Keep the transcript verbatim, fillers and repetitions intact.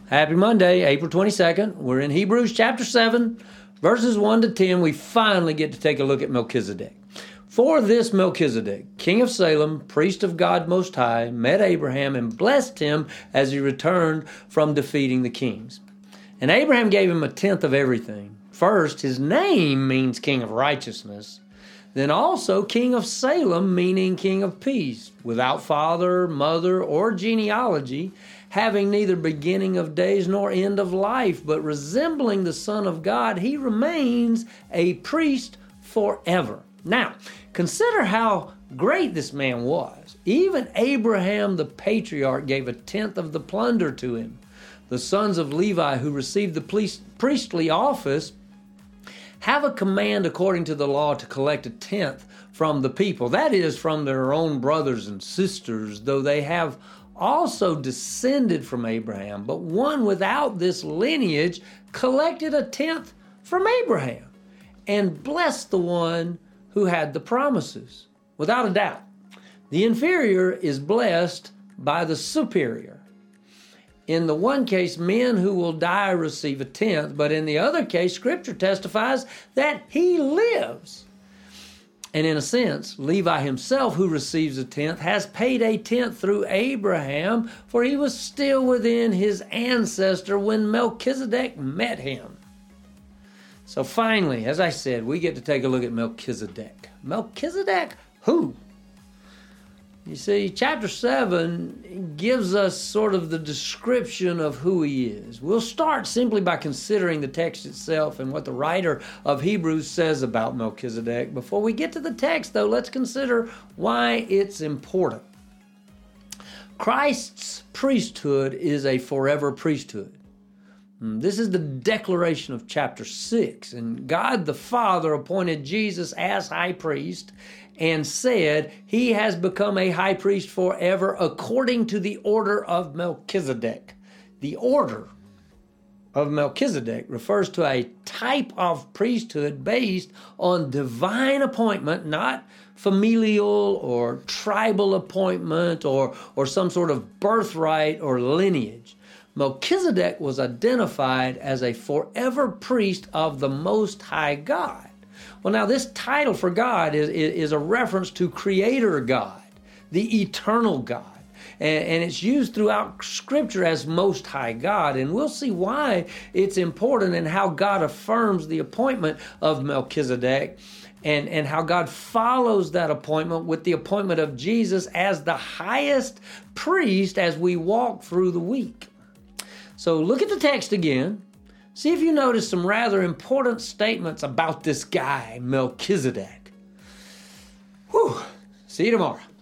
Happy Monday, April twenty-second. We're in Hebrews chapter seven, verses one to ten. We finally get to take a look at Melchizedek. For this Melchizedek, king of Salem, priest of God Most High, met Abraham and blessed him as he returned from defeating the kings. And Abraham gave him a tenth of everything. First, his name means king of righteousness. Then also king of Salem, meaning king of peace, without father, mother, or genealogy, having neither beginning of days nor end of life, but resembling the Son of God, he remains a priest forever. Now, consider how great this man was. Even Abraham the patriarch gave a tenth of the plunder to him. The sons of Levi who received the priestly office have a command according to the law to collect a tenth from the people. That is, from their own brothers and sisters, though they have also descended from Abraham. But one without this lineage collected a tenth from Abraham and blessed the one who had the promises. Without a doubt, the inferior is blessed by the superior. In the one case, men who will die receive a tenth, but in the other case, Scripture testifies that he lives. And in a sense, Levi himself, who receives a tenth, has paid a tenth through Abraham, for he was still within his ancestor when Melchizedek met him. So finally, as I said, we get to take a look at Melchizedek. Melchizedek who? You see, chapter seven gives us sort of the description of who he is. We'll start simply by considering the text itself and what the writer of Hebrews says about Melchizedek. Before we get to the text, though, let's consider why it's important. Christ's priesthood is a forever priesthood. This is the declaration of chapter six. And God the Father appointed Jesus as high priest and said he has become a high priest forever according to the order of Melchizedek. The order of Melchizedek refers to a type of priesthood based on divine appointment, not familial or tribal appointment or, or some sort of birthright or lineage. Melchizedek was identified as a forever priest of the Most High God. Well, now this title for God is, is a reference to Creator God, the eternal God. And, and it's used throughout Scripture as Most High God. And we'll see why it's important and how God affirms the appointment of Melchizedek and, and how God follows that appointment with the appointment of Jesus as the highest priest as we walk through the week. So look at the text again. See if you notice some rather important statements about this guy, Melchizedek. Whew. See you tomorrow.